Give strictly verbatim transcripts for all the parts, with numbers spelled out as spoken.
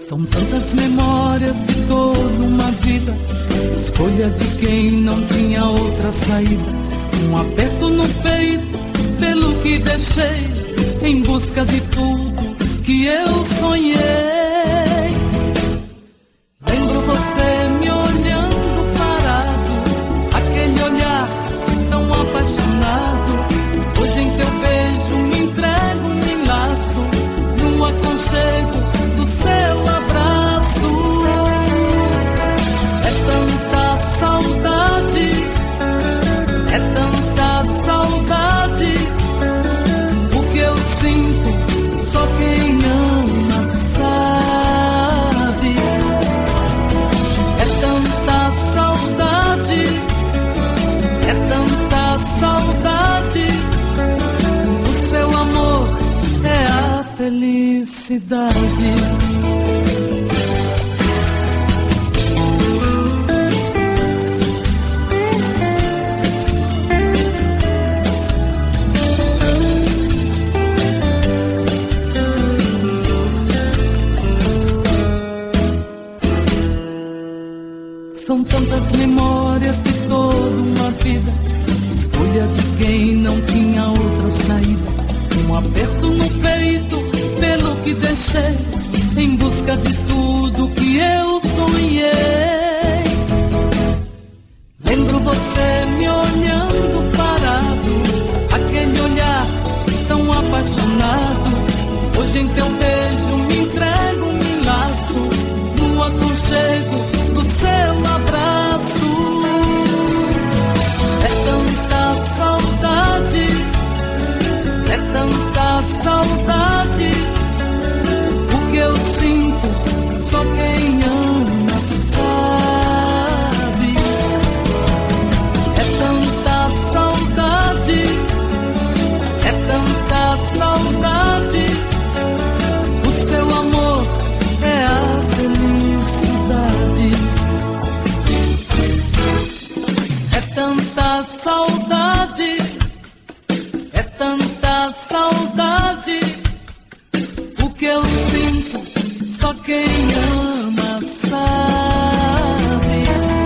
São tantas memórias de toda uma vida, escolha de quem não tinha outra saída. Um aperto no peito pelo que deixei, em busca de tudo que eu sonhei. Lembro você me olhando parado, aquele olhar tão apaixonado. Hoje em teu beijo me entrego, me enlaço no aconchego do seu abraço. É tanta saudade, é tanta saudade. O que eu sinto, só quem ama sabe. É tanta saudade, é tanta saudade. O seu amor é a felicidade. São tantas memórias de toda uma vida, escolha de quem não tinha outra saída. Um aperto no peito pelo que deixei, em busca de tudo que eu sonhei. Lembro você me olhando parado, aquele olhar tão apaixonado. Hoje em teu beijo me entrego, me enlaço no aconchego do seu abraço. É tanta saudade, é tanta saudade. O que eu sinto, só quem ama sabe. É tanta saudade, é tanta saudade. O seu amor é a felicidade. É tanta saudade, é tanta saudade. O que eu sinto, só quem ama sabe.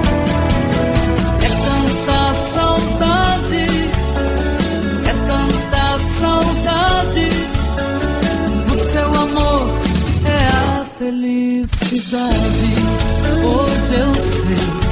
É tanta saudade, é tanta saudade. O seu amor é a felicidade. Hoje eu sei